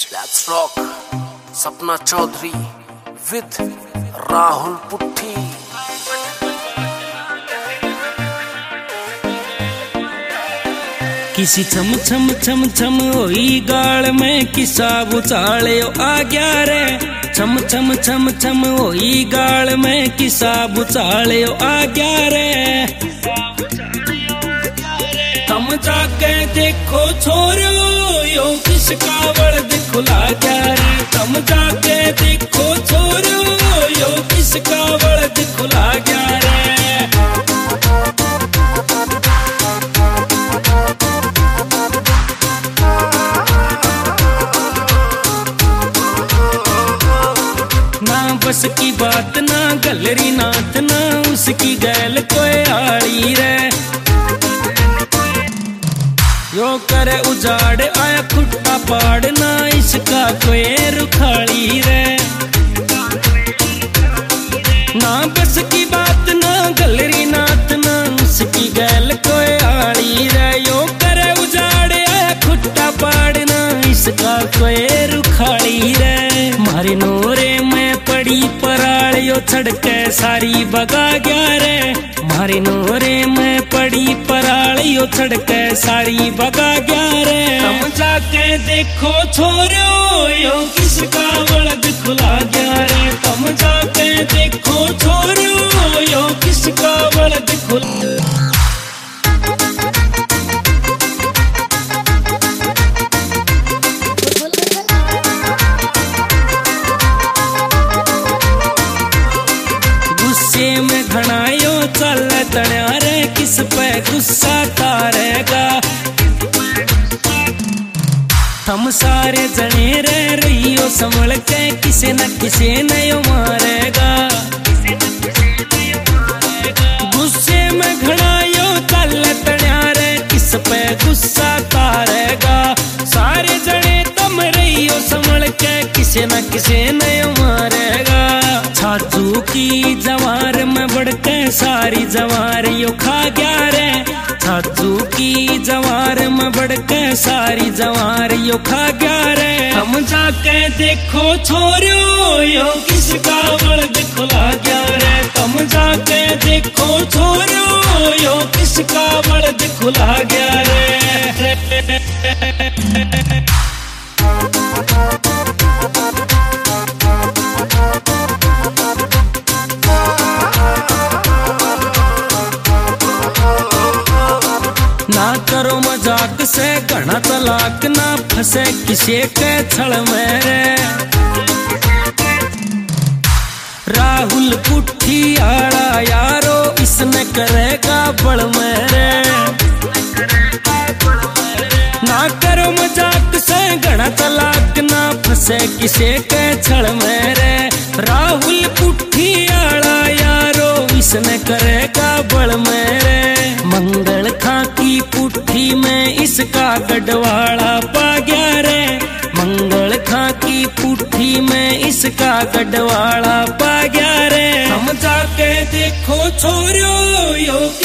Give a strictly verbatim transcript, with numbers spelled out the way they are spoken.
Let's rock. Sapna Chaudhary with Rahul पुट्ठी। किसी छम छम छम छम होई गाल में किसा बुचाले आ गया रे। छम छम छम छम होई गाल में किसा बुचाले आ गया रे। तुम जाके देखो छोरो यो किसका वर्द खुला गया रे। तुम जाके देखो छोरो यो किसका वर्द खुला गया रे। बस की बात ना गलरी नाथ ना उसकी गैल कोई आड़ी रे। यो करे उजाड़ आया खुट्टा पाड़ ना इसका कोई रुखाड़ी रे। ना बस की बात ना गलरी नाथ ना उसकी गैल कोई आड़ी रे। यो करे उजाड़ आया खुट्टा पाड़ ना इसका कोई रुखाड़ी रे। मारे नोरे में पड़ी पराल यो छड़के सारी बगा गया रे। मारे नोरे में पड़ी पराल यो छड़के सारी बगा गया रे। तुम जाके देखो छोरो यो किसका बलद खुला गया रे। तुम जाके देखो छोरो यो किसका बलद खुला। में घनायो चल तण्या रे किस पे गुस्सा तारेगा। हम सारे जने रे रहियो संभल के किसे न किसे न यो मारेगा। गुस्से में घनायो चल तण्या रे किस पे गुस्सा तारेगा। सारे जने तुम रहियो संभल के किसे न किसे न यो मारेगा। छाछू की जवार में बढ़के सारी जवार यो खा गया रे। छाछू की जवार में बढ़के सारी जवार यो खा गया रे। हम जाके देखो छोरो यो किसका बलद खुला गया रे। तुम जाके देखो छोरो यो किसका बलद खुला गया रे। ना करो मजाक से घना तलाक ना फंसे किसी के छल में रे। राहुल पुट्ठी आड़ा यारो इसने करेगा बड़ में रे। ना करो मजाक से घना तलाक ना फंसे किसी के छल में रे। राहुल पुट्ठी आड़ा यारो इसने करेगा बड़ में रे। मंगल खां की पुट्ठी में इसका गढ़वाड़ा पा गया रे। मंगल खां की पुट्ठी में इसका गढ़वाड़ा पा गया रे। हम जाके देखो छोरो यो